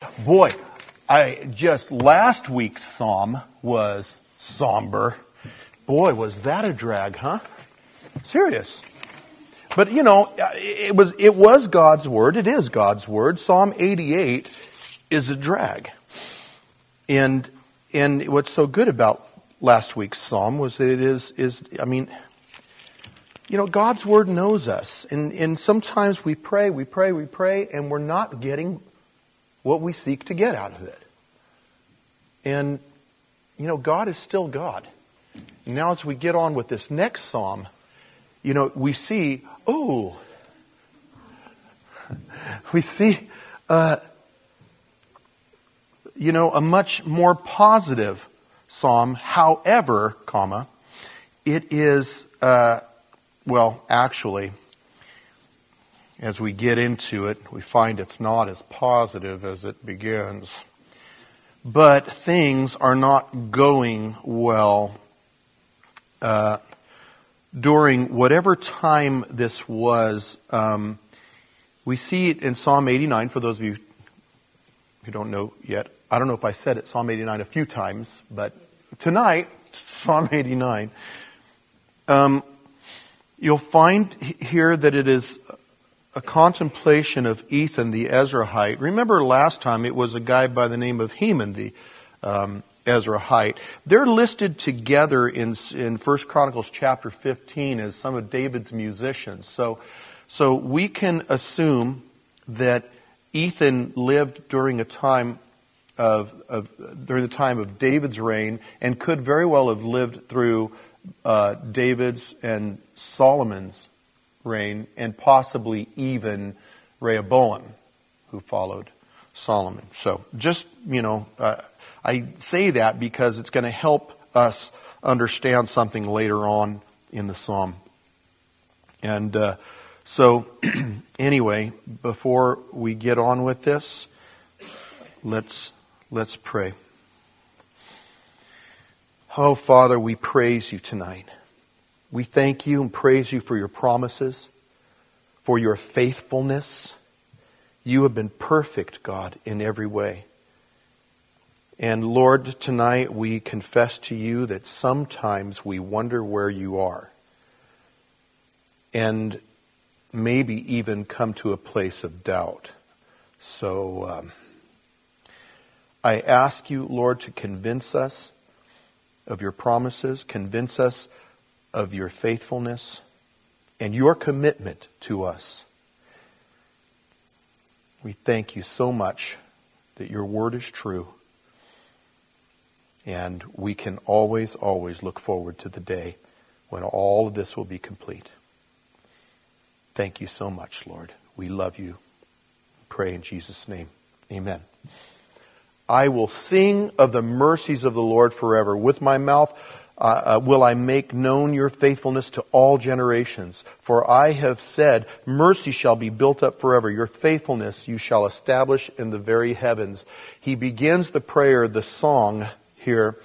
Boy, last week's psalm was somber. Boy, was that a drag, huh? Serious. But it was God's word. It is God's word. Psalm 88 is a drag. And what's so good about last week's psalm was that it is God's word knows us. And sometimes we pray, and we're not getting what we seek to get out of it. And, God is still God. Now as we get on with this next psalm, we see, a much more positive psalm. However, it is, actually, as we get into it, we find it's not as positive as it begins. But things are not going well during whatever time this was. We see it in Psalm 89, for those of you who don't know yet. I don't know if I said it, Psalm 89, a few times, but tonight, Psalm 89. You'll find here that it is a contemplation of Ethan the Ezrahite. Remember last time it was a guy by the name of Heman the Ezrahite. They're listed together in 1 Chronicles chapter 15 as some of David's musicians. So we can assume that Ethan lived during the time of David's reign, and could very well have lived through David's and Solomon's reign, and possibly even Rehoboam, who followed Solomon. So just, I say that because it's going to help us understand something later on in the psalm. And so anyway, before we get on with this, let's pray. Oh, Father, we praise you tonight. We thank you and praise you for your promises, for your faithfulness. You have been perfect, God, in every way. And Lord, tonight we confess to you that sometimes we wonder where you are. And maybe even come to a place of doubt. So I ask you, Lord, to convince us of your promises, convince us of your faithfulness and your commitment to us. We thank you so much that your word is true, and we can always look forward to the day when all of this will be complete. Thank you so much, Lord. We love you. Pray in Jesus' name. Amen. I will sing of the mercies of the Lord forever. With my mouth will I make known your faithfulness to all generations. For I have said, mercy shall be built up forever. Your faithfulness you shall establish in the very heavens. He begins the prayer, the song here,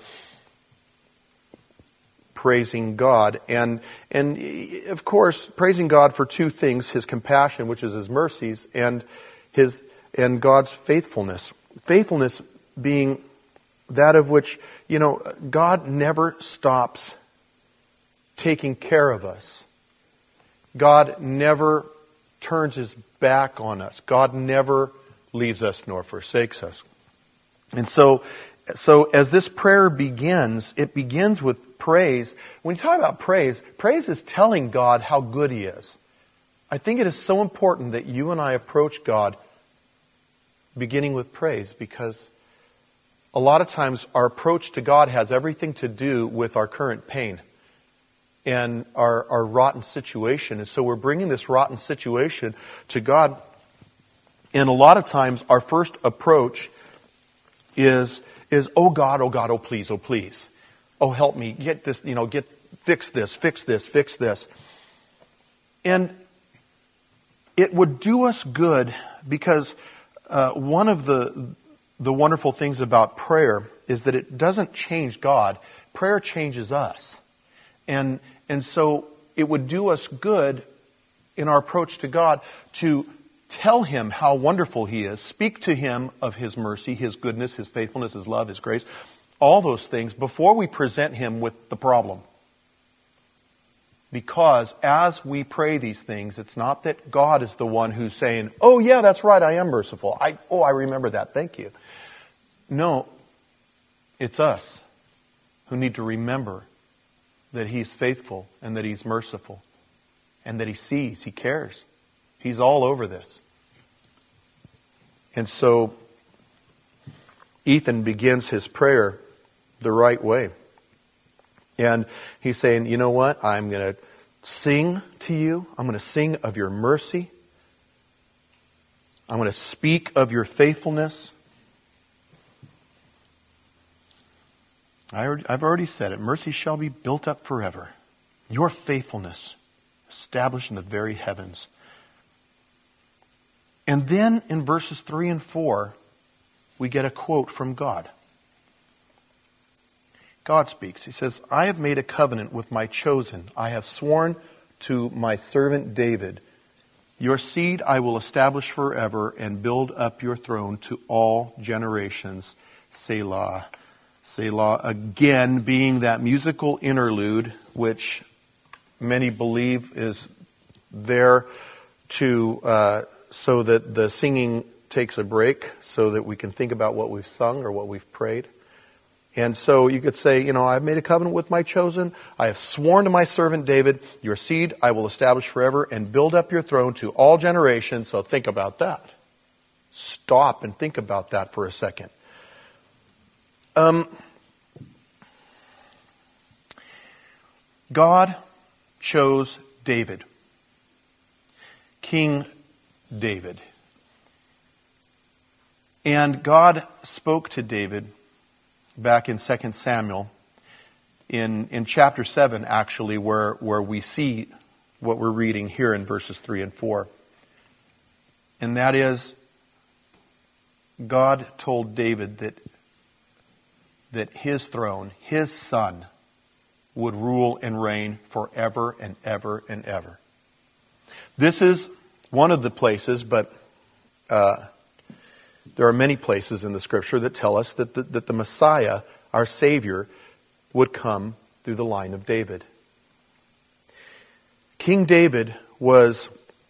praising God. And of course, praising God for two things: His compassion, which is His mercies, and God's faithfulness. Faithfulness being that of which, God never stops taking care of us. God never turns His back on us. God never leaves us nor forsakes us. And so as this prayer begins, it begins with praise. When you talk about praise is telling God how good He is. I think it is so important that you and I approach God beginning with praise, because a lot of times our approach to God has everything to do with our current pain and our rotten situation. And so we're bringing this rotten situation to God. And a lot of times our first approach is oh God, oh please, oh please. Oh, help me, get this, fix this. And it would do us good, because one of the wonderful things about prayer is that it doesn't change God. Prayer changes us. And so it would do us good in our approach to God to Tell him how wonderful he is. Speak to him of his mercy, his goodness, his faithfulness, his love, his grace. All those things before we present him with the problem. Because as we pray these things, it's not that God is the one who's saying, oh yeah, that's right, I am merciful. I remember that, thank you. No, it's us who need to remember that he's faithful and that he's merciful and that he sees, he cares. He's all over this. And so Ethan begins his prayer the right way. And he's saying, you know what? I'm going to sing to you. I'm going to sing of your mercy. I'm going to speak of your faithfulness. I've already said it. Mercy shall be built up forever. Your faithfulness established in the very heavens. And then in verses 3 and 4, we get a quote from God. God speaks. He says, I have made a covenant with my chosen. I have sworn to my servant David, your seed I will establish forever and build up your throne to all generations. Selah. Selah, again being that musical interlude which many believe is there to so that the singing takes a break, so that we can think about what we've sung or what we've prayed. And so you could say, you know, I've made a covenant with my chosen. I have sworn to my servant David, your seed I will establish forever and build up your throne to all generations. So think about that. Stop and think about that for a second. God chose David, King David. And God spoke to David back in 2 Samuel, in chapter 7 actually, where we see what we're reading here in verses 3 and 4. And that is, God told David that his throne, his son, would rule and reign forever and ever and ever. This is one of the places, but there are many places in the Scripture that tell us that the Messiah, our Savior, would come through the line of David. King David was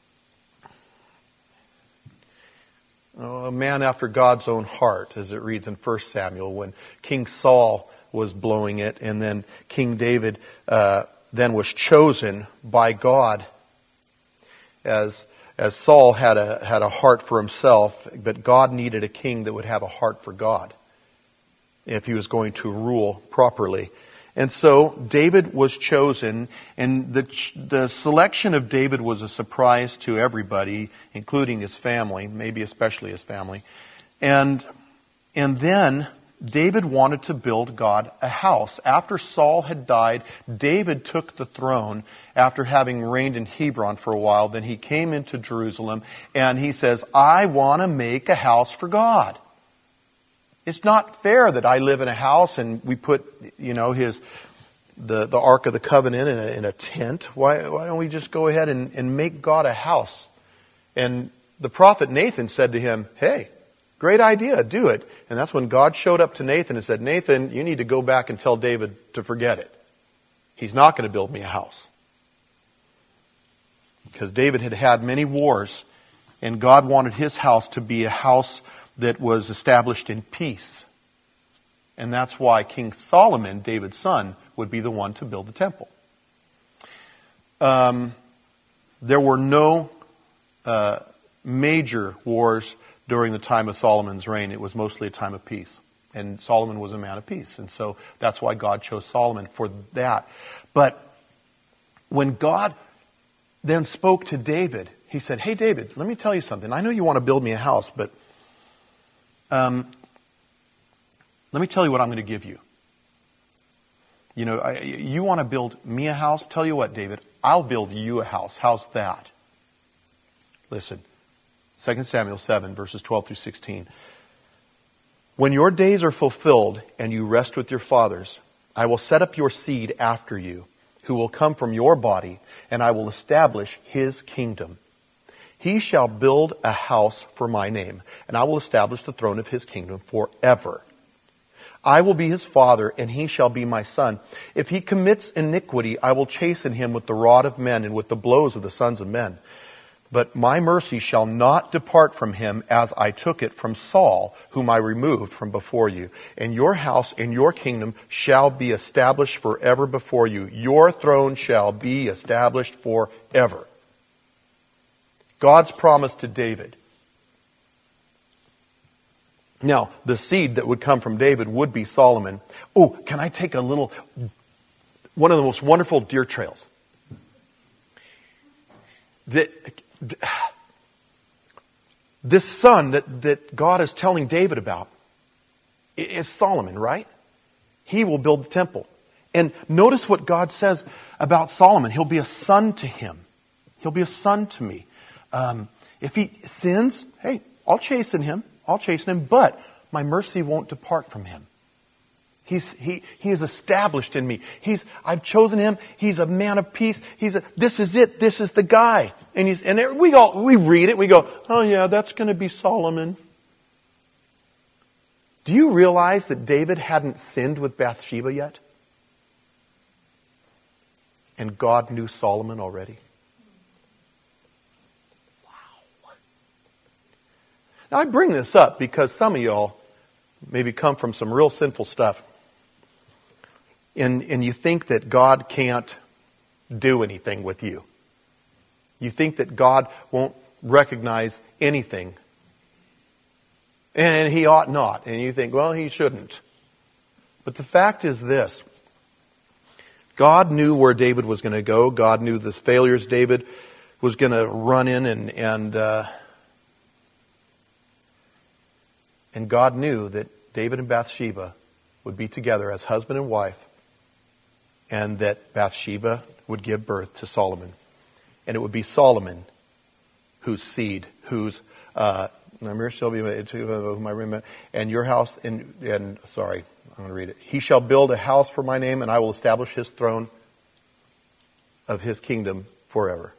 a man after God's own heart, as it reads in 1 Samuel, when King Saul was blowing it, and then King David then was chosen by God as Saul had a heart for himself, but God needed a king that would have a heart for God if he was going to rule properly. And so David was chosen, and the selection of David was a surprise to everybody, including his family, maybe especially his family. And then David wanted to build God a house. After Saul had died, David took the throne after having reigned in Hebron for a while. Then he came into Jerusalem and he says, I want to make a house for God. It's not fair that I live in a house and we put, the Ark of the Covenant in a tent. Why don't we just go ahead and make God a house? And the prophet Nathan said to him, hey, great idea, do it. And that's when God showed up to Nathan and said, Nathan, you need to go back and tell David to forget it. He's not going to build me a house. Because David had had many wars, and God wanted his house to be a house that was established in peace. And that's why King Solomon, David's son, would be the one to build the temple. There were no major wars during the time of Solomon's reign. It was mostly a time of peace. And Solomon was a man of peace. And so that's why God chose Solomon for that. But when God then spoke to David, he said, hey David, let me tell you something. I know you want to build me a house, but let me tell you what I'm going to give you. You want to build me a house? Tell you what, David, I'll build you a house. How's that? Listen. 2 Samuel 7, verses 12 through 16. When your days are fulfilled and you rest with your fathers, I will set up your seed after you, who will come from your body, and I will establish his kingdom. He shall build a house for my name, and I will establish the throne of his kingdom forever. I will be his father, and he shall be my son. If he commits iniquity, I will chasten him with the rod of men and with the blows of the sons of men. But my mercy shall not depart from him, as I took it from Saul, whom I removed from before you. And your house and your kingdom shall be established forever before you. Your throne shall be established forever. God's promise to David. Now, the seed that would come from David would be Solomon. Oh, can I take one of the most wonderful deer trails? This son that God is telling David about is Solomon, right? He will build the temple. And notice what God says about Solomon. He'll be a son to him. He'll be a son to me. If he sins, hey, I'll chasten him, but my mercy won't depart from him. He is established in me. I've chosen him. He's a man of peace. This is it. This is the guy. And we read it. We go, oh yeah, that's going to be Solomon. Do you realize that David hadn't sinned with Bathsheba yet? And God knew Solomon already. Wow. Now I bring this up because some of y'all maybe come from some real sinful stuff. And you think that God can't do anything with you. You think that God won't recognize anything. And he ought not. And you think, well, he shouldn't. But the fact is this. God knew where David was going to go. God knew the failures David was going to run in. And God knew that David and Bathsheba would be together as husband and wife. And that Bathsheba would give birth to Solomon. And it would be Solomon whose seed, whose shall be whom I remember, and your house, and sorry, I'm going to read it. He shall build a house for my name, and I will establish his throne of his kingdom forever.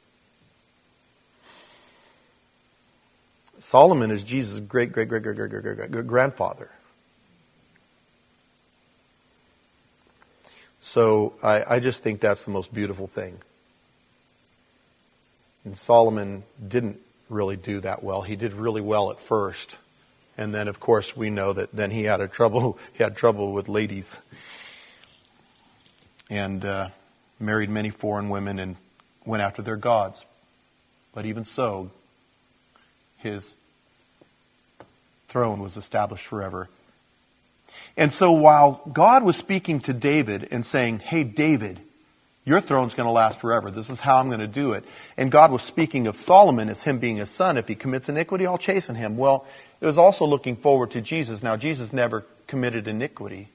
Solomon is Jesus' great grandfather. So I just think that's the most beautiful thing. And Solomon didn't really do that well. He did really well at first. And then, of course, we know that then he had trouble with ladies. And married many foreign women and went after their gods. But even so, his throne was established forever. And so while God was speaking to David and saying, hey, David, your throne's going to last forever. This is how I'm going to do it. And God was speaking of Solomon as him being his son. If he commits iniquity, I'll chasten him. Well, it was also looking forward to Jesus. Now, Jesus never committed iniquity.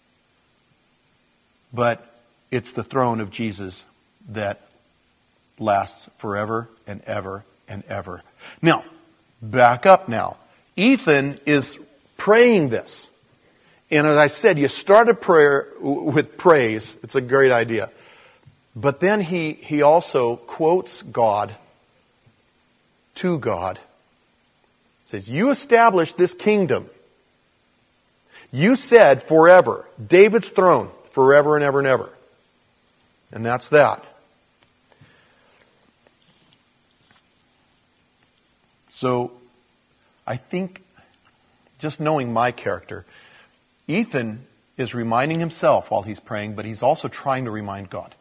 But it's the throne of Jesus that lasts forever and ever and ever. Now, back up now. Ethan is praying this. And as I said, you start a prayer with praise. It's a great idea. But then he also quotes God to God. He says, you established this kingdom. You said forever, David's throne, forever and ever and ever. And that's that. So, I think, just knowing my character, Ethan is reminding himself while he's praying, but he's also trying to remind God.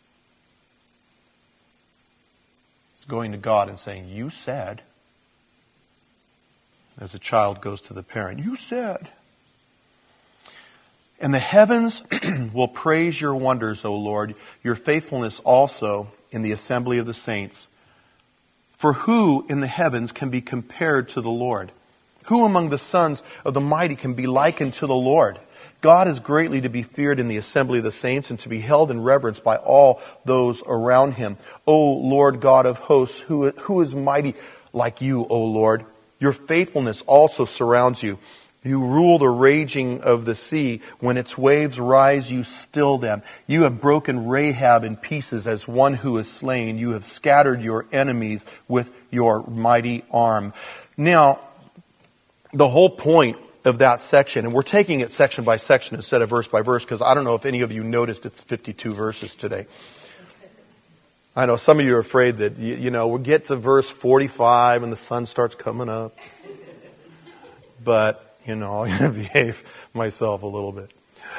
He's going to God and saying, you said, as a child goes to the parent, you said. And the heavens will praise your wonders, O Lord, your faithfulness also in the assembly of the saints. For who in the heavens can be compared to the Lord? Who among the sons of the mighty can be likened to the Lord? God is greatly to be feared in the assembly of the saints and to be held in reverence by all those around him. O Lord God of hosts, who is mighty like you, O Lord? Your faithfulness also surrounds you. You rule the raging of the sea. When its waves rise, you still them. You have broken Rahab in pieces as one who is slain. You have scattered your enemies with your mighty arm. Now, the whole point of that section, and we're taking it section by section instead of verse by verse, because I don't know if any of you noticed it's 52 verses today. I know some of you are afraid that, we'll get to verse 45 and the sun starts coming up. But, I'm going to behave myself a little bit.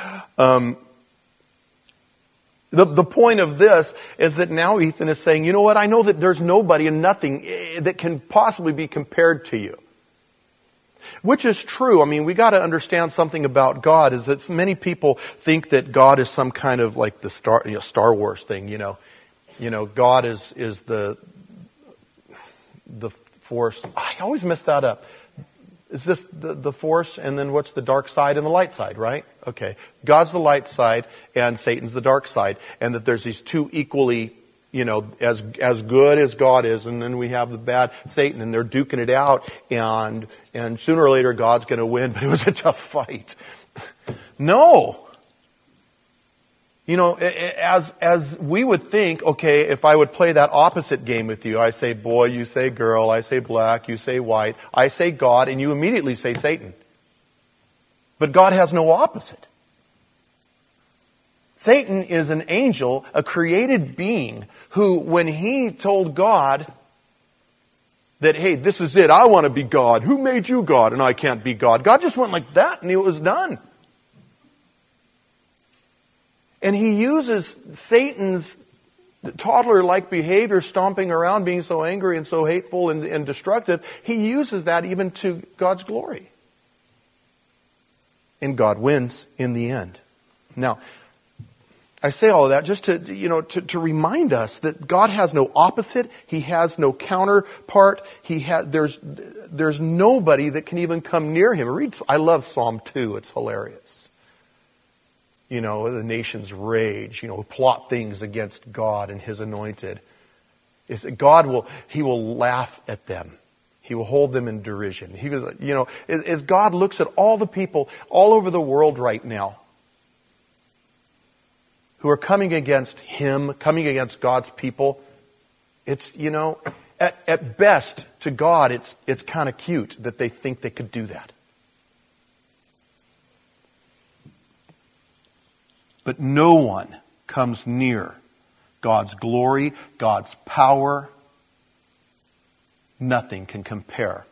The point of this is that now Ethan is saying, you know what, I know that there's nobody and nothing that can possibly be compared to you. Which is true. I mean, we got to understand something about God, is that many people think that God is some kind of like the Star Wars thing, God is the force. I always mess that up. Is this the force, and then what's the dark side and the light side, right? Okay. God's the light side and Satan's the dark side. And that there's these two equally, as good as God is, and then we have the bad Satan, and they're duking it out, and sooner or later God's going to win, but it was a tough fight. No. As we would think, okay, if I would play that opposite game with you, I say boy, you say girl, I say black, you say white, I say God, and you immediately say Satan. But God has no opposite. Satan is an angel, a created being, who, when he told God that, hey, this is it, I want to be God. Who made you God? And I can't be God. God just went like that, and it was done. And he uses Satan's toddler-like behavior, stomping around, being so angry and so hateful and destructive. He uses that even to God's glory. And God wins in the end. Now, I say all of that just to remind us that God has no opposite. He has no counterpart. There's nobody that can even come near him. I love Psalm 2. It's hilarious. The nations rage, plot things against God and His anointed. Is that He will laugh at them. He will hold them in derision. He was, as God looks at all the people all over the world right now who are coming against Him, coming against God's people, it's, at best to God, it's kind of cute that they think they could do that. But no one comes near God's glory, God's power. Nothing can compare.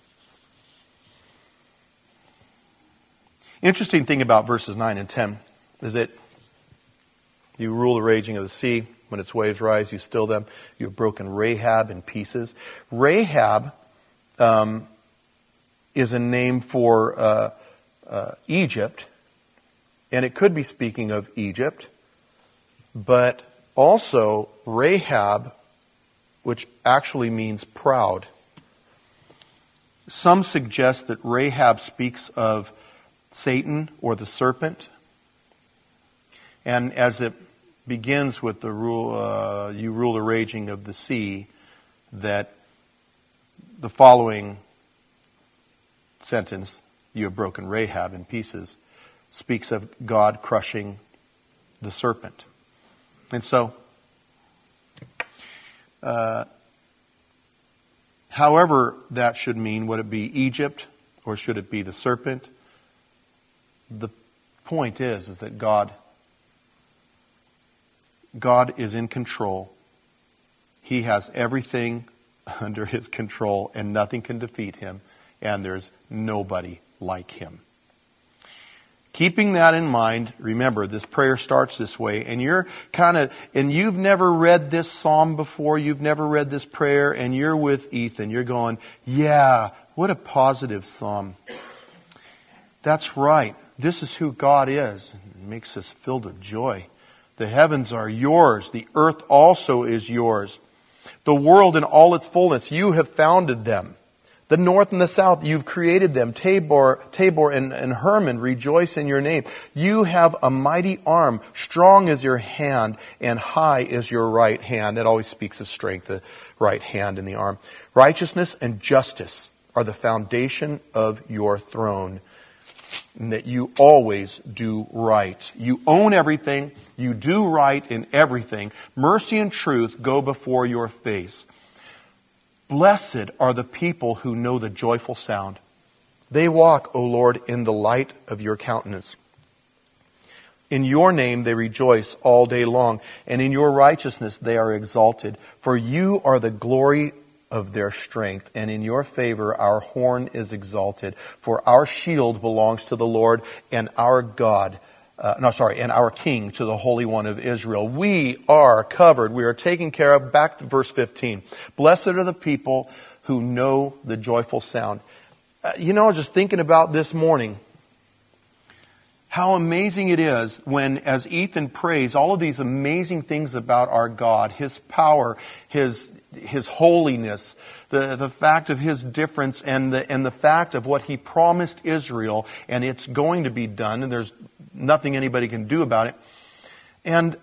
Interesting thing about verses 9 and 10 is that you rule the raging of the sea. When its waves rise, you still them. You have broken Rahab in pieces. Rahab is a name for Egypt. And it could be speaking of Egypt, but also Rahab, which actually means proud. Some suggest that Rahab speaks of Satan or the serpent. And as it begins with the rule, you rule the raging of the sea, that the following sentence, you have broken Rahab in pieces, speaks of God crushing the serpent. And so, however that should mean, would it be Egypt or should it be the serpent? The point is that God is in control. He has everything under His control and nothing can defeat Him, and there's nobody like Him. Keeping that in mind, remember, this prayer starts this way, and you've never read this psalm before, you've never read this prayer, and you're with Ethan. You're going, yeah, what a positive psalm. That's right. This is who God is. It makes us filled with joy. The heavens are yours. The earth also is yours. The world in all its fullness, you have founded them. The north and the south, you've created them. Tabor and Hermon rejoice in your name. You have a mighty arm. Strong is your hand, and high is your right hand. It always speaks of strength, the right hand and the arm. Righteousness and justice are the foundation of your throne. and that you always do right. You own everything. You do right in everything. Mercy and truth go before your face. Blessed are the people who know the joyful sound. They walk, O Lord, in the light of your countenance. In your name they rejoice all day long, and in your righteousness they are exalted. For you are the glory of their strength, and in your favor our horn is exalted. For our shield belongs to the Lord, and our God, and our King to the Holy One of Israel. We are covered. We are taken care of. Back to verse 15. Blessed are the people who know the joyful sound. Just thinking about this morning, how amazing it is when, as Ethan prays, all of these amazing things about our God, His power, His holiness, the fact of His difference, and the fact of what He promised Israel, and it's going to be done, and there's nothing anybody can do about it. And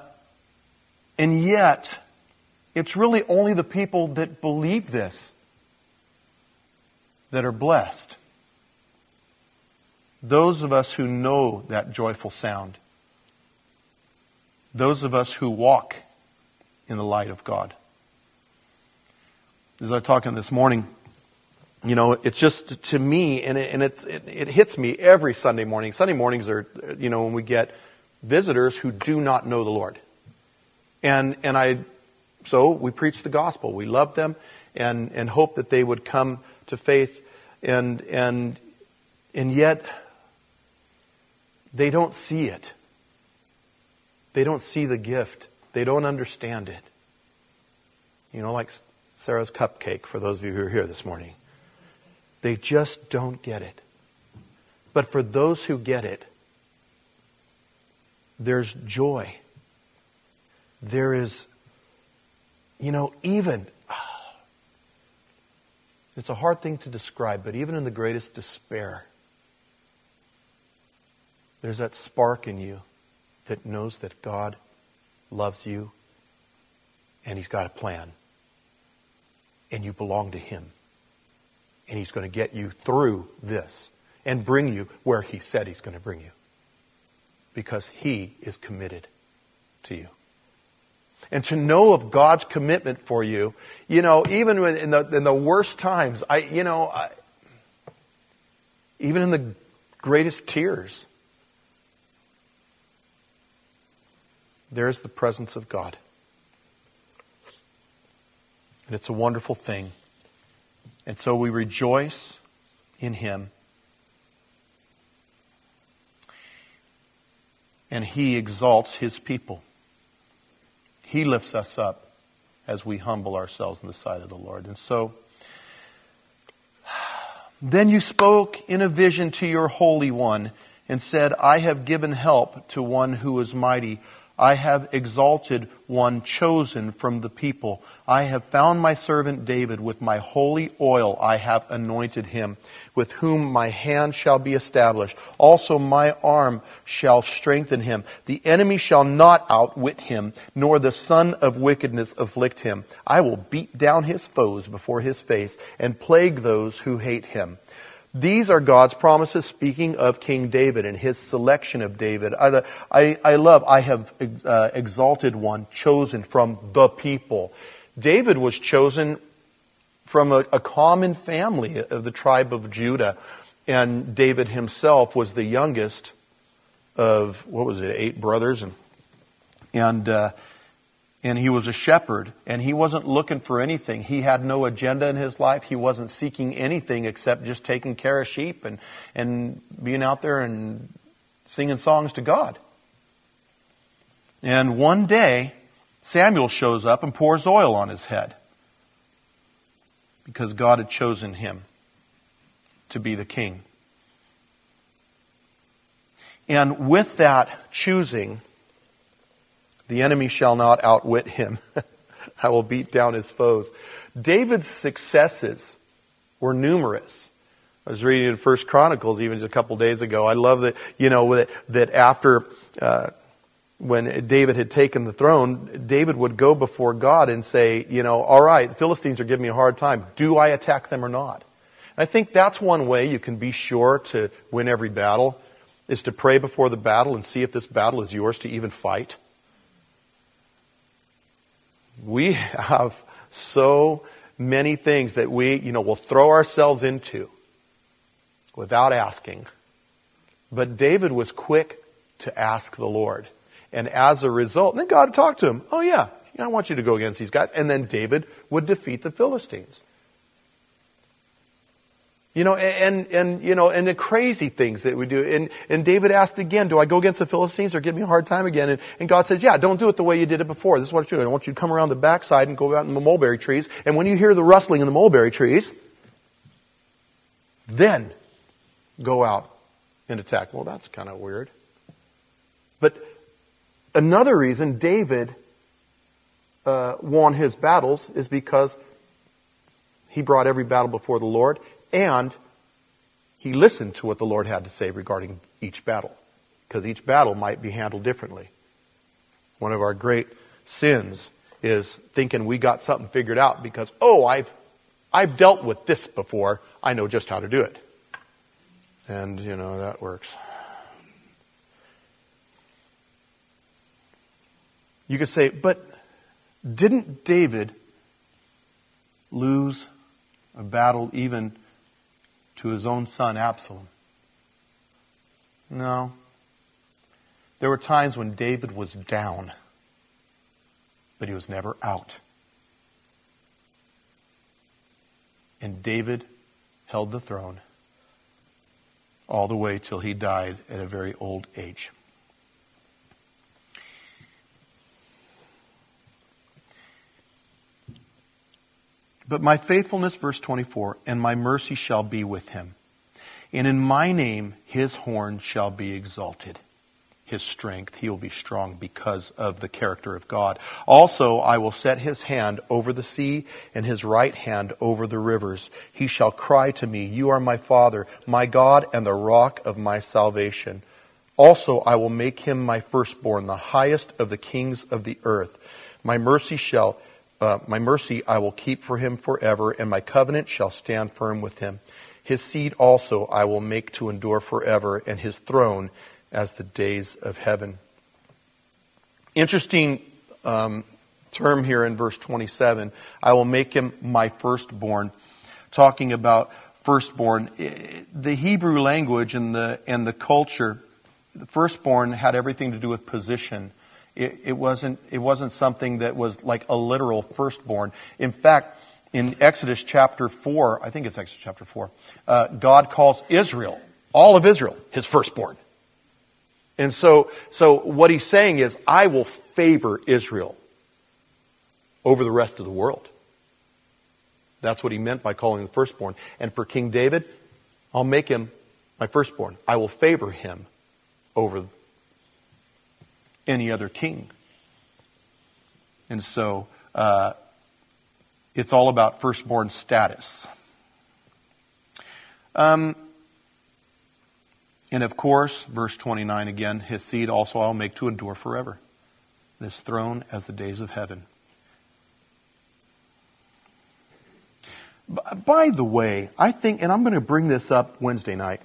yet, it's really only the people that believe this that are blessed. Those of us who know that joyful sound. Those of us who walk in the light of God. As I was talking this morning, it's just, to me, and it hits me every Sunday morning. Sunday mornings are, when we get visitors who do not know the Lord. So we preach the gospel. We love them and hope that they would come to faith, and yet they don't see it. They don't see the gift. They don't understand it. Like Sarah's cupcake, for those of you who are here this morning. They just don't get it. But for those who get it, there's joy. There is, even, it's a hard thing to describe, but even in the greatest despair, there's that spark in you that knows that God loves you and He's got a plan. And you belong to Him. And He's going to get you through this and bring you where He said He's going to bring you. Because He is committed to you. And to know of God's commitment for you, even in the worst times, even in the greatest tears, there's the presence of God. And it's a wonderful thing. And so we rejoice in Him. And He exalts His people. He lifts us up as we humble ourselves in the sight of the Lord. And so, then you spoke in a vision to your Holy One and said, I have given help to one who is mighty. I have exalted one chosen from the people. I have found my servant David. With my holy oil I have anointed him, with whom my hand shall be established. Also my arm shall strengthen him. The enemy shall not outwit him, nor the son of wickedness afflict him. I will beat down his foes before his face and plague those who hate him. These are God's promises, speaking of King David and his selection of David. I have exalted one, chosen from the people. David was chosen from a common family of the tribe of Judah. And David himself was the youngest of, 8 brothers. And he was a shepherd, and he wasn't looking for anything. He had no agenda in his life. He wasn't seeking anything except just taking care of sheep and being out there and singing songs to God. And one day, Samuel shows up and pours oil on his head because God had chosen him to be the king. And with that choosing, the enemy shall not outwit him. I will beat down his foes. David's successes were numerous. I was reading in 1 Chronicles even just a couple days ago. I love that, that after when David had taken the throne, David would go before God and say, all right, the Philistines are giving me a hard time. Do I attack them or not? I think that's one way you can be sure to win every battle, is to pray before the battle and see if this battle is yours to even fight. We have so many things that we, will throw ourselves into without asking. But David was quick to ask the Lord. And as a result, then God talked to him. Oh yeah, I want you to go against these guys. And then David would defeat the Philistines. And the crazy things that we do. And David asked again, do I go against the Philistines or give me a hard time again? And God says, yeah, don't do it the way you did it before. This is what you do. I want you to come around the backside and go out in the mulberry trees. And when you hear the rustling in the mulberry trees, then go out and attack. Well, that's kind of weird. But another reason David won his battles is because he brought every battle before the Lord. And he listened to what the Lord had to say regarding each battle, because each battle might be handled differently. One of our great sins is thinking we got something figured out because, I've dealt with this before. I know just how to do it. And, that works. You could say, but didn't David lose a battle even to his own son Absalom? No. There were times when David was down, but he was never out. And David held the throne all the way till he died at a very old age. But my faithfulness, verse 24, and my mercy shall be with him. And in my name his horn shall be exalted. His strength, he will be strong because of the character of God. Also I will set his hand over the sea and his right hand over the rivers. He shall cry to me, you are my Father, my God, and the rock of my salvation. Also I will make him my firstborn, the highest of the kings of the earth. My mercy I will keep for him forever, and my covenant shall stand firm with him. His seed also I will make to endure forever, and his throne as the days of heaven. Interesting term here in verse 27. I will make him my firstborn. Talking about firstborn. The Hebrew language and the culture, the firstborn had everything to do with position. It wasn't something that was like a literal firstborn. In fact, in Exodus chapter 4, I think it's Exodus chapter 4, God calls Israel, all of Israel, his firstborn. And so what he's saying is, I will favor Israel over the rest of the world. That's what he meant by calling him the firstborn. And for King David, I'll make him my firstborn. I will favor him over any other king. And so it's all about firstborn status. And of course, verse 29 again, his seed also I'll make to endure forever. This throne as the days of heaven. By the way, I think, and I'm going to bring this up Wednesday night.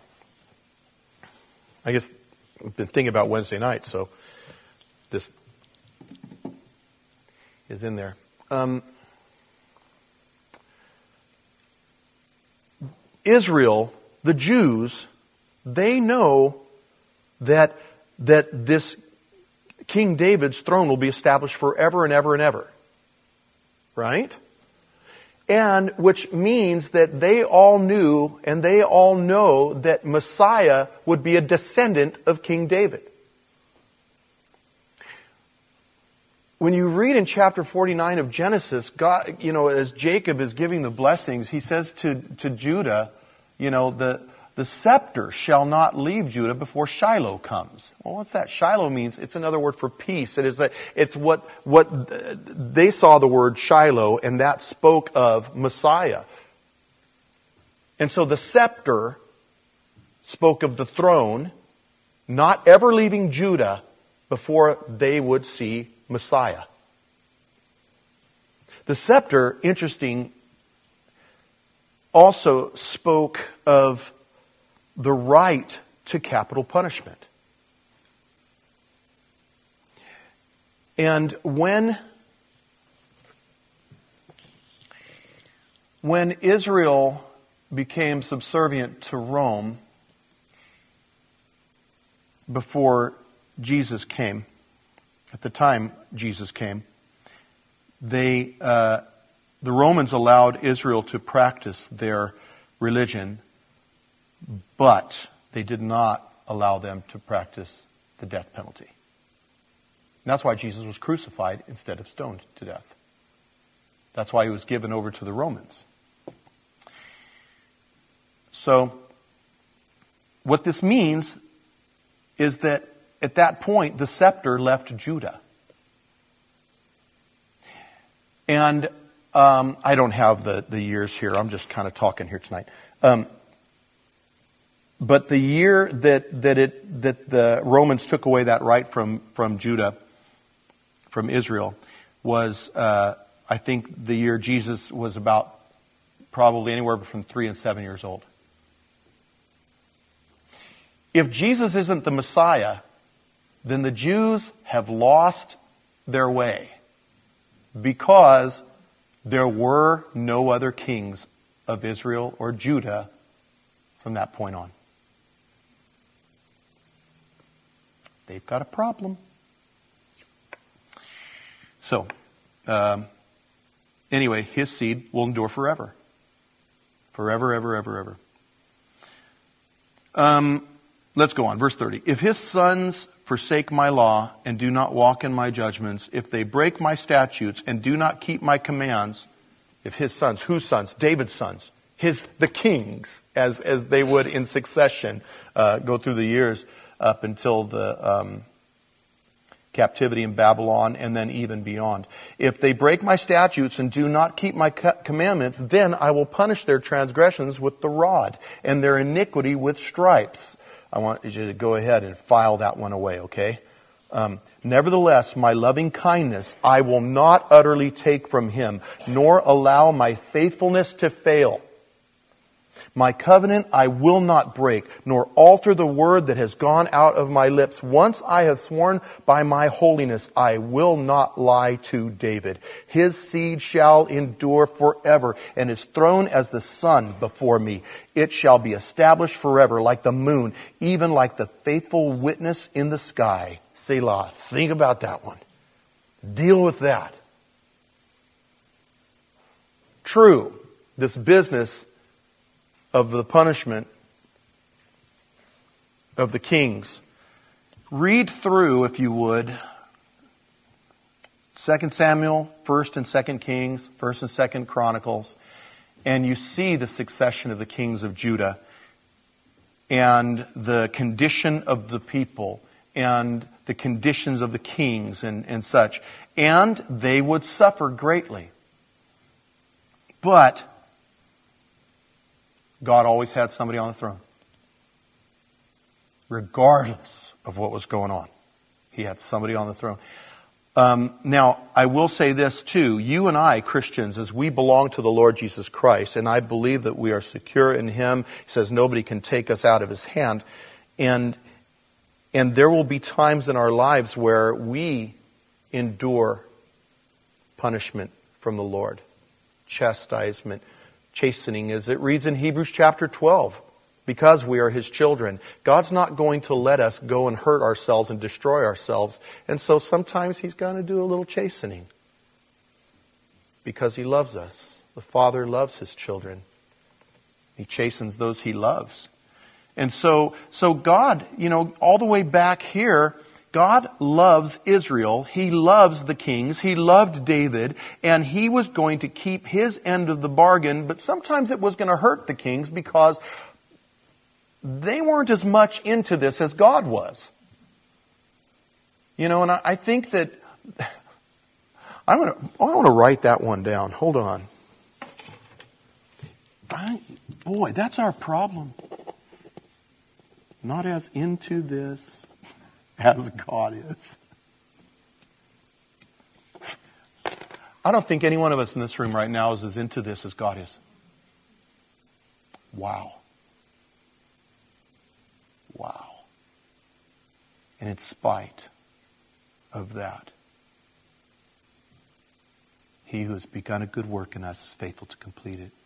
I guess I've been thinking about Wednesday night, so this is in there. Israel, the Jews, they know that this King David's throne will be established forever and ever and ever. Right? And which means that they all knew and they all know that Messiah would be a descendant of King David. When you read in chapter 49 of Genesis, God, as Jacob is giving the blessings, he says to Judah, the scepter shall not leave Judah before Shiloh comes. Well, what's that? Shiloh means, it's another word for peace. It's what they saw the word Shiloh, and that spoke of Messiah. And so the scepter spoke of the throne not ever leaving Judah before they would see Messiah. The scepter, interesting, also spoke of the right to capital punishment. And when Israel became subservient to Rome before Jesus came, at the time Jesus came, the Romans allowed Israel to practice their religion, but they did not allow them to practice the death penalty. And that's why Jesus was crucified instead of stoned to death. That's why he was given over to the Romans. So, what this means is that at that point, the scepter left Judah. And I don't have the years here. I'm just kind of talking here tonight. But the year that the Romans took away that right from Judah, from Israel, was I think the year Jesus was about probably anywhere between 3 and 7 years old. If Jesus isn't the Messiah, then the Jews have lost their way, because there were no other kings of Israel or Judah from that point on. They've got a problem. So, anyway, his seed will endure forever. Forever, ever, ever, ever. Let's go on. Verse 30. If his sons forsake my law and do not walk in my judgments, if they break my statutes and do not keep my commands, if his sons, whose sons? David's sons. The kings, as they would in succession go through the years up until the captivity in Babylon and then even beyond. If they break my statutes and do not keep my commandments, then I will punish their transgressions with the rod and their iniquity with stripes. I want you to go ahead and file that one away, okay? Nevertheless, my loving kindness I will not utterly take from him, nor allow my faithfulness to fail. My covenant I will not break, nor alter the word that has gone out of my lips. Once I have sworn by my holiness, I will not lie to David. His seed shall endure forever, and his throne as the sun before me. It shall be established forever, like the moon, even like the faithful witness in the sky. Selah. Think about that one. Deal with that. True, this business of the punishment of the kings. Read through, if you would, 2 Samuel, 1 and 2 Kings, 1 and 2 Chronicles, and you see the succession of the kings of Judah and the condition of the people and the conditions of the kings and such. And they would suffer greatly. But God always had somebody on the throne. Regardless of what was going on, he had somebody on the throne. Now, I will say this too. You and I, Christians, as we belong to the Lord Jesus Christ, and I believe that we are secure in him. He says nobody can take us out of his hand. And there will be times in our lives where we endure punishment from the Lord. Chastisement, chastening, as it reads in Hebrews chapter 12. Because we are his children, God's not going to let us go and hurt ourselves and destroy ourselves. And so sometimes he's going to do a little chastening. Because he loves us. The Father loves his children. He chastens those he loves. And so God, all the way back here, God loves Israel. He loves the kings. He loved David. And he was going to keep his end of the bargain. But sometimes it was going to hurt the kings because they weren't as much into this as God was. And I think that I want to write that one down. Hold on. Boy, that's our problem. Not as into this as God is. I don't think any one of us in this room right now is as into this as God is. Wow. Wow. And in spite of that, He who has begun a good work in us is faithful to complete it.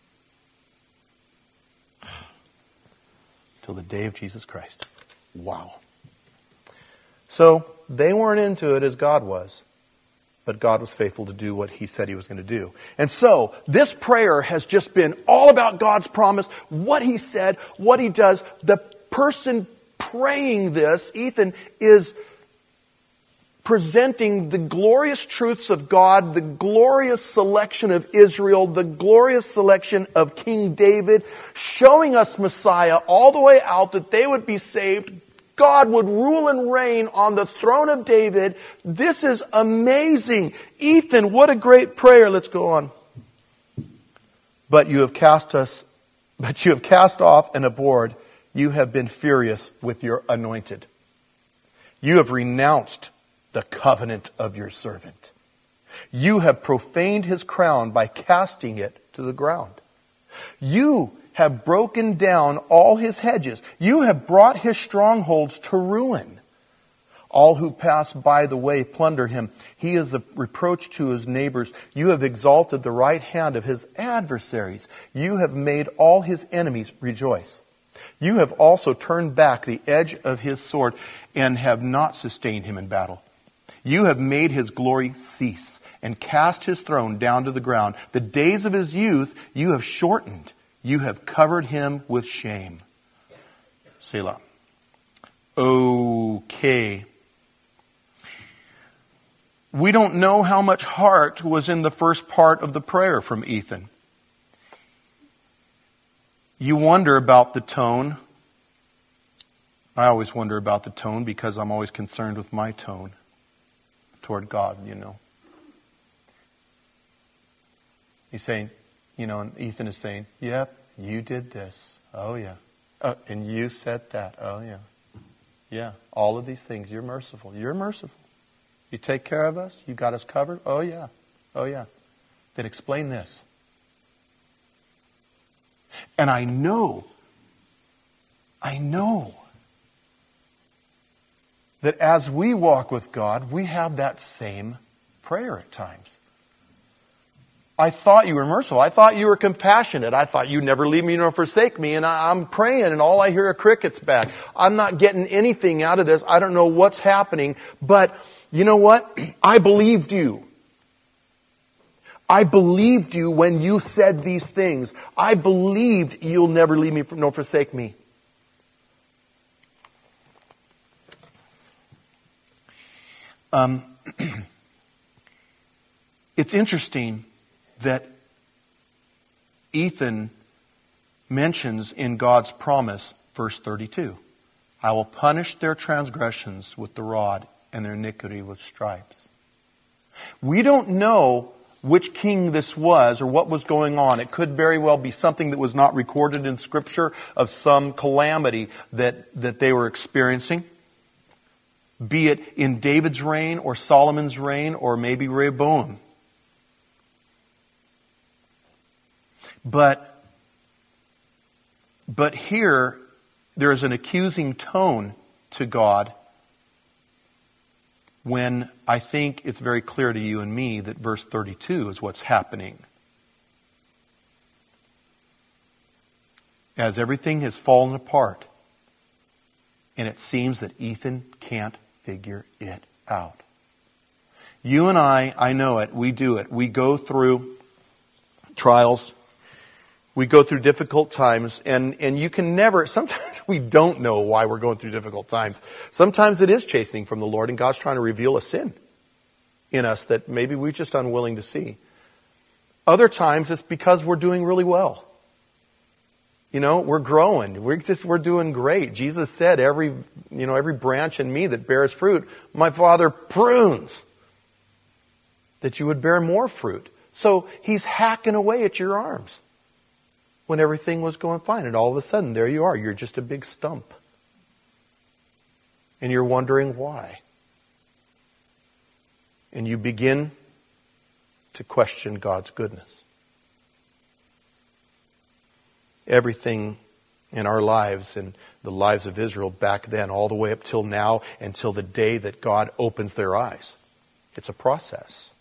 Till the day of Jesus Christ. Wow. So, they weren't into it as God was. But God was faithful to do what He said He was going to do. And so, this prayer has just been all about God's promise, what He said, what He does. The person praying this, Ethan, is presenting the glorious truths of God, the glorious selection of Israel, the glorious selection of King David, showing us Messiah all the way out, that they would be saved. God would rule and reign on the throne of David. This is amazing. Ethan, what a great prayer. Let's go on. But you have cast off and abhorred. You have been furious with your anointed. You have renounced the covenant of your servant. You have profaned his crown by casting it to the ground. You have broken down all his hedges. You have brought his strongholds to ruin. All who pass by the way plunder him. He is a reproach to his neighbors. You have exalted the right hand of his adversaries. You have made all his enemies rejoice. You have also turned back the edge of his sword and have not sustained him in battle. You have made his glory cease and cast his throne down to the ground. The days of his youth you have shortened. You have covered him with shame. Selah. Okay. We don't know how much heart was in the first part of the prayer from Ethan. You wonder about the tone. I always wonder about the tone because I'm always concerned with my tone toward God, you know. He's saying, you know, and Ethan is saying, yep, you did this. Oh, yeah. And you said that. Oh, yeah. Yeah, all of these things. You're merciful. You're merciful. You take care of us. You got us covered. Oh, yeah. Oh, yeah. Then explain this. And I know that as we walk with God, we have that same prayer at times. I thought you were merciful. I thought you were compassionate. I thought you'd never leave me nor forsake me. And I'm praying and all I hear are crickets back. I'm not getting anything out of this. I don't know what's happening. But you know what? I believed you. I believed you when you said these things. I believed you'll never leave me nor forsake me. It's interesting that Ethan mentions in God's promise, verse 32, I will punish their transgressions with the rod and their iniquity with stripes. We don't know which king this was or what was going on. It could very well be something that was not recorded in Scripture of some calamity that they were experiencing. Be it in David's reign or Solomon's reign or maybe Rehoboam. But here there is an accusing tone to God when I think it's very clear to you and me that verse 32 is what's happening. As everything has fallen apart, and it seems that Ethan can't figure it out. You and I know it, we do it. We go through trials. We go through difficult times, and you can never, sometimes we don't know why we're going through difficult times. Sometimes it is chastening from the Lord, and God's trying to reveal a sin in us that maybe we're just unwilling to see. Other times it's because we're doing really well. You know, we're growing. We're doing great. Jesus said, every branch in me that bears fruit, my Father prunes, that you would bear more fruit. So He's hacking away at your arms when everything was going fine. And all of a sudden, there you are. You're just a big stump. And you're wondering why. And you begin to question God's goodness. everything in our lives and the lives of Israel back then, all the way up till now, until the day that God opens their eyes. It's a process.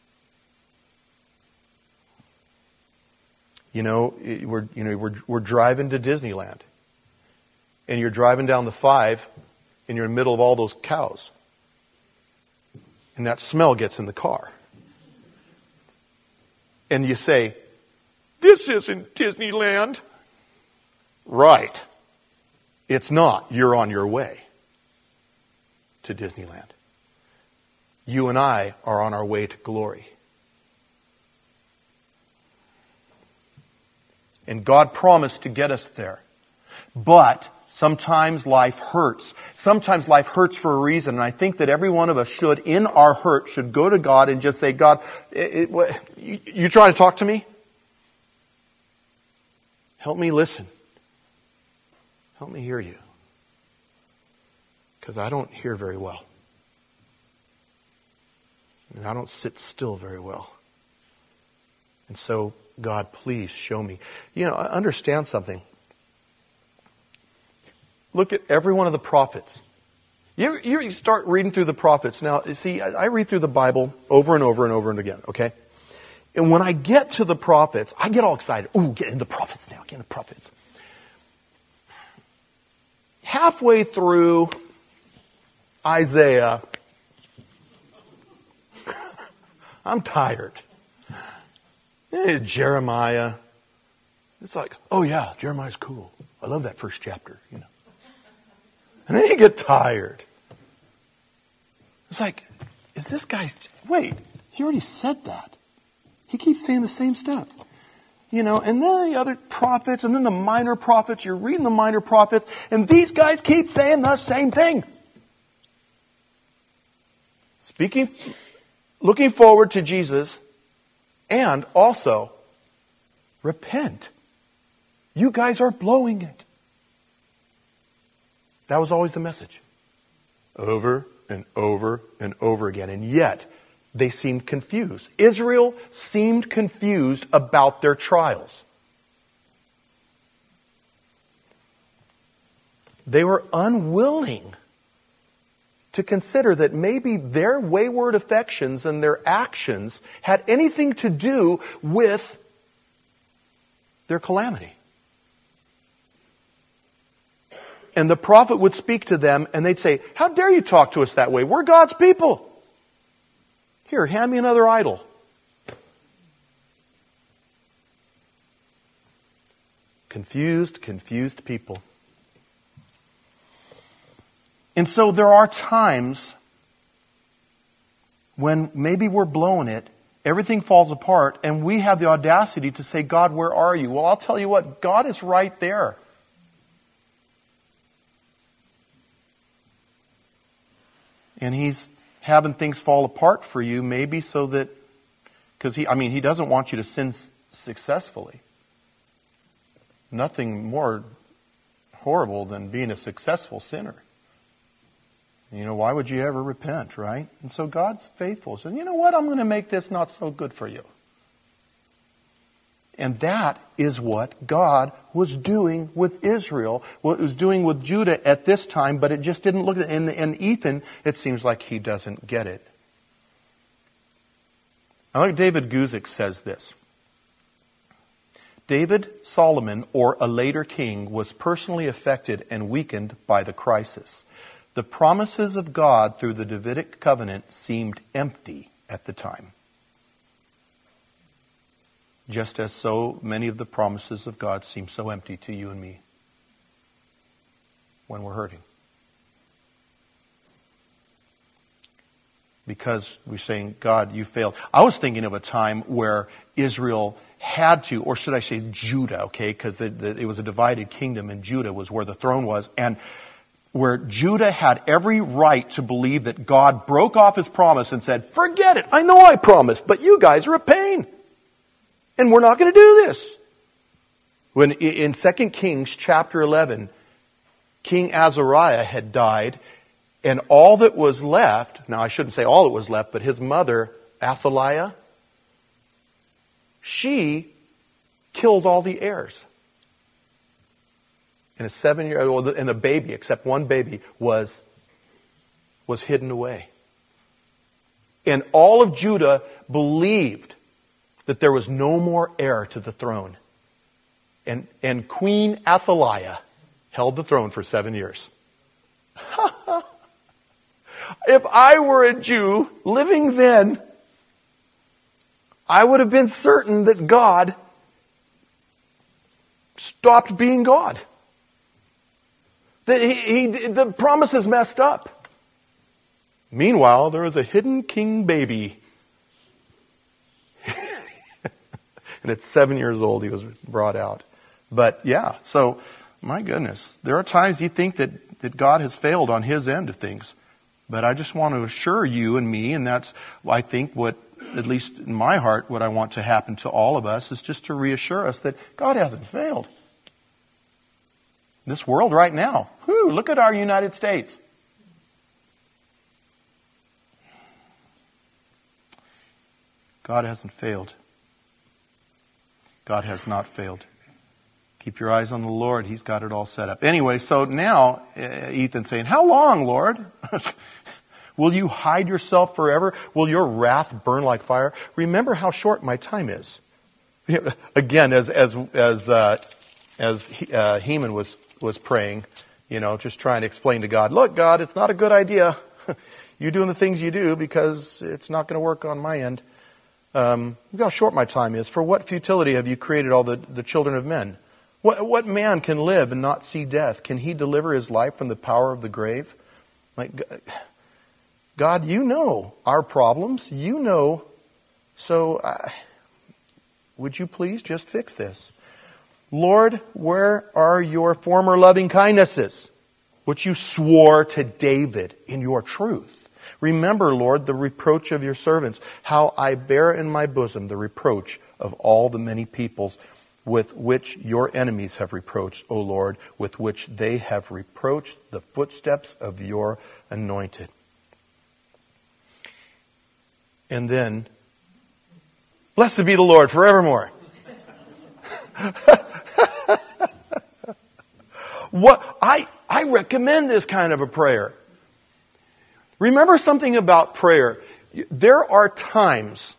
We're driving to Disneyland, and you're driving down the 5, and you're in the middle of all those cows, and that smell gets in the car, and you say, "This isn't Disneyland." Right. It's not. You're on your way to Disneyland. You and I are on our way to glory. And God promised to get us there. But sometimes life hurts. Sometimes life hurts for a reason. And I think that every one of us should, in our hurt, should go to God and just say, "God, you trying to talk to me? Help me listen. Help me hear you. Because I don't hear very well. And I don't sit still very well. And so, God, please show me." Understand something. Look at every one of the prophets. You start reading through the prophets. Now, see, I read through the Bible over and over and over and again, okay? And when I get to the prophets, I get all excited. Ooh, get into the prophets now. Get into the prophets. Halfway through Isaiah, I'm tired. Jeremiah, it's like, oh yeah, Jeremiah's cool. I love that first chapter, And then you get tired. It's like, is this guy, wait, he already said that. He keeps saying the same stuff. And then the other prophets, and then the minor prophets, you're reading the minor prophets, and these guys keep saying the same thing. Looking forward to Jesus, and also, repent. You guys are blowing it. That was always the message. Over and over and over again. And yet, they seemed confused. Israel seemed confused about their trials. They were unwilling to consider that maybe their wayward affections and their actions had anything to do with their calamity. And the prophet would speak to them and they'd say, "How dare you talk to us that way? We're God's people. Here, hand me another idol." Confused people. And so there are times when maybe we're blowing it, everything falls apart, and we have the audacity to say, "God, where are you?" Well, I'll tell you what, God is right there. And He's having things fall apart for you, maybe so that, because He doesn't want you to sin successfully. Nothing more horrible than being a successful sinner. Why would you ever repent, right? And so God's faithful. So, you know what? I'm going to make this not so good for you. And that is what God was doing with Israel, what He was doing with Judah at this time, but it just didn't look, and Ethan, it seems like he doesn't get it. I like David Guzik says this. David Solomon, or a later king, was personally affected and weakened by the crisis. The promises of God through the Davidic covenant seemed empty at the time. Just as so many of the promises of God seem so empty to you and me when we're hurting. Because we're saying, "God, you failed." I was thinking of a time where Israel had to, or should I say Judah, okay, because it was a divided kingdom and Judah was where the throne was, and where Judah had every right to believe that God broke off His promise and said, "Forget it, I know I promised, but you guys are a pain. And we're not going to do this." When in 2 Kings chapter 11, King Azariah had died, and all that was left, now I shouldn't say all that was left, but his mother, Athaliah, she killed all the heirs. And a 7-year-old, and the baby, except one baby, was hidden away. And all of Judah believed that there was no more heir to the throne. And Queen Athaliah held the throne for 7 years. If I were a Jew living then, I would have been certain that God stopped being God. That the promise is messed up. Meanwhile, there was a hidden king baby. And at 7 years old, he was brought out. But yeah, so, my goodness, there are times you think that God has failed on His end of things. But I just want to assure you and me, and that's, I think, what, at least in my heart, what I want to happen to all of us, is just to reassure us that God hasn't failed. This world right now, look at our United States. God hasn't failed. God has not failed. Keep your eyes on the Lord. He's got it all set up. Anyway, so now Ethan's saying, how long, Lord? Will you hide yourself forever? Will your wrath burn like fire? Remember how short my time is. Again, as Heman was praying, just trying to explain to God, look, God, it's not a good idea. You doing the things you do because it's not going to work on my end. Look how short my time is. For what futility have you created all the children of men? What man can live and not see death? Can he deliver his life from the power of the grave? God, you know our problems. You know. So, would you please just fix this? Lord, where are your former loving kindnesses, which you swore to David in your truth? Remember, Lord, the reproach of your servants, how I bear in my bosom the reproach of all the many peoples with which your enemies have reproached, O Lord, with which they have reproached the footsteps of your anointed. And then, blessed be the Lord forevermore. I recommend this kind of a prayer. Remember something about prayer. There are times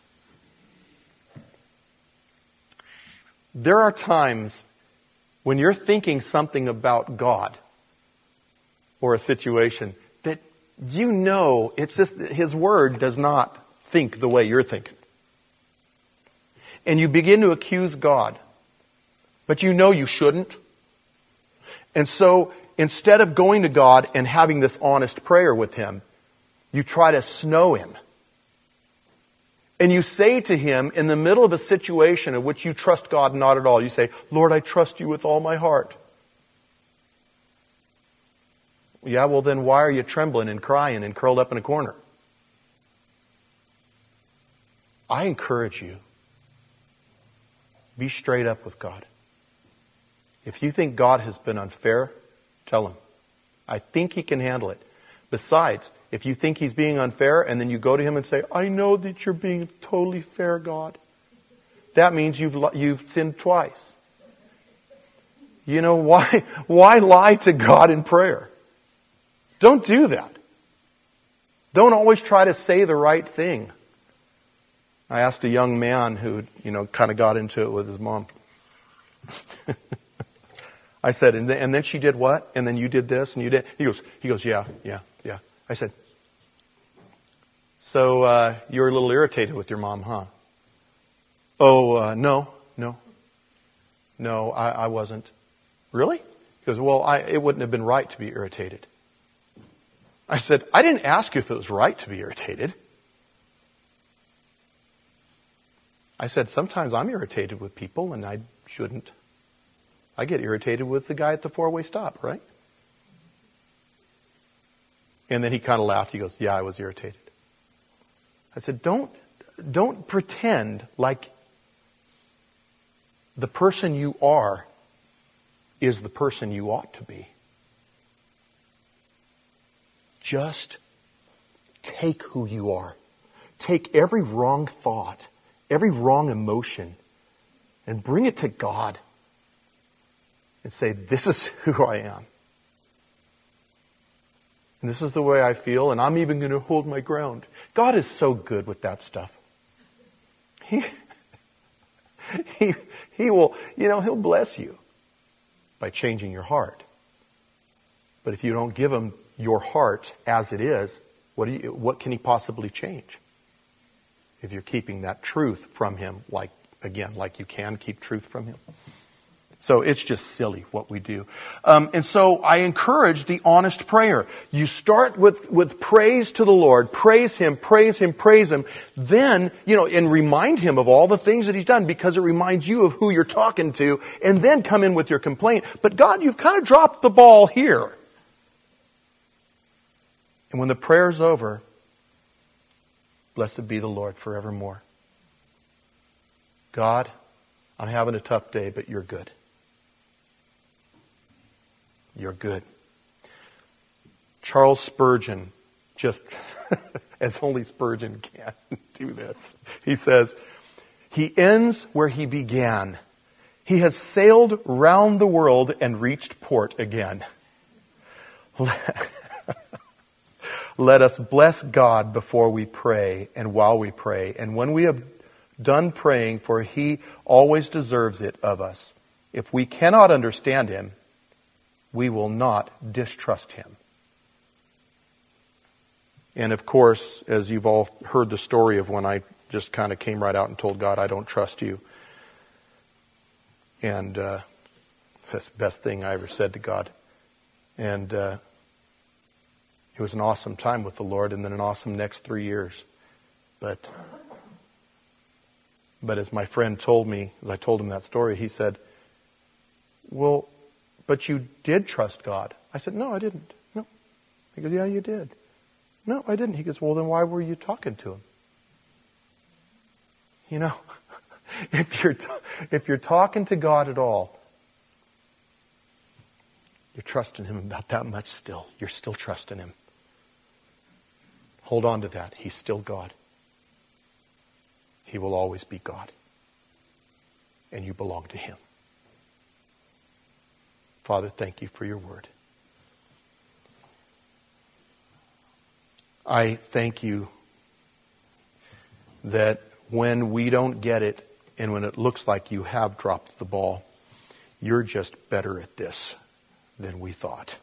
when you're thinking something about God or a situation that it's just His Word does not think the way you're thinking. And you begin to accuse God, but you shouldn't. And so instead of going to God and having this honest prayer with Him, you try to snow Him. And you say to Him in the middle of a situation in which you trust God not at all, you say, Lord, I trust you with all my heart. Yeah, well then why are you trembling and crying and curled up in a corner? I encourage you, be straight up with God. If you think God has been unfair, tell Him. I think He can handle it. Besides, if you think He's being unfair and then you go to Him and say, I know that you're being totally fair, God, that means you've sinned twice. Why lie to God in prayer? Don't do that. Don't always try to say the right thing. I asked a young man who, kind of got into it with his mom. I said, and then she did what? And then you did this and you did. He goes, yeah. I said, so you were a little irritated with your mom, huh? Oh, no, I wasn't. Really? He goes, well, it wouldn't have been right to be irritated. I said, I didn't ask you if it was right to be irritated. I said, sometimes I'm irritated with people and I shouldn't. I get irritated with the guy at the four-way stop, right? And then he kind of laughed. He goes, yeah, I was irritated. I said, don't pretend like the person you are is the person you ought to be. Just take who you are. Take every wrong thought, every wrong emotion, and bring it to God. and say, this is who I am. And this is the way I feel, and I'm even going to hold my ground. God is so good with that stuff. He will, He'll bless you by changing your heart. But if you don't give Him your heart as it is, what can He possibly change? If you're keeping that truth from Him, like you can keep truth from Him. So it's just silly what we do. And so I encourage the honest prayer. You start with praise to the Lord. Praise Him, praise Him, praise Him. Then, and remind Him of all the things that He's done, because it reminds you of who you're talking to. And then come in with your complaint. But God, you've kind of dropped the ball here. And when the prayer's over, blessed be the Lord forevermore. God, I'm having a tough day, but you're good. You're good. Charles Spurgeon, just as only Spurgeon can do this. He says, he ends where he began. He has sailed round the world and reached port again. Let us bless God before we pray and while we pray. And when we have done praying, for He always deserves it of us. If we cannot understand Him, we will not distrust Him. And of course, as you've all heard the story of when I just kind of came right out and told God, I don't trust you. And that's the best thing I ever said to God. And it was an awesome time with the Lord, and then an awesome next 3 years. But as my friend told me, as I told him that story, he said, well, but you did trust God. I said, no, I didn't. No. He goes, yeah, you did. No, I didn't. He goes, well, then why were you talking to Him? If you're talking to God at all, you're trusting Him about that much still. You're still trusting Him. Hold on to that. He's still God. He will always be God. And you belong to Him. Father, thank You for Your word. I thank You that when we don't get it, and when it looks like You have dropped the ball, You're just better at this than we thought.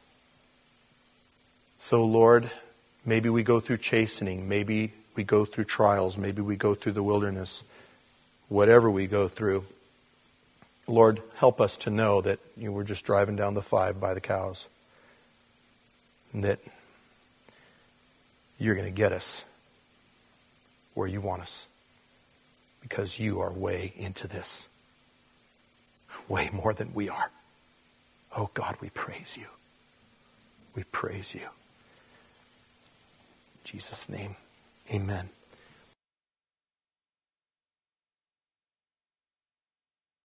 So, Lord, maybe we go through chastening, maybe we go through trials, maybe we go through the wilderness, whatever we go through. Lord, help us to know that we're just driving down the 5 by the cows. And that You're going to get us where You want us. Because You are way into this. Way more than we are. Oh God, we praise You. We praise You. In Jesus' name, amen.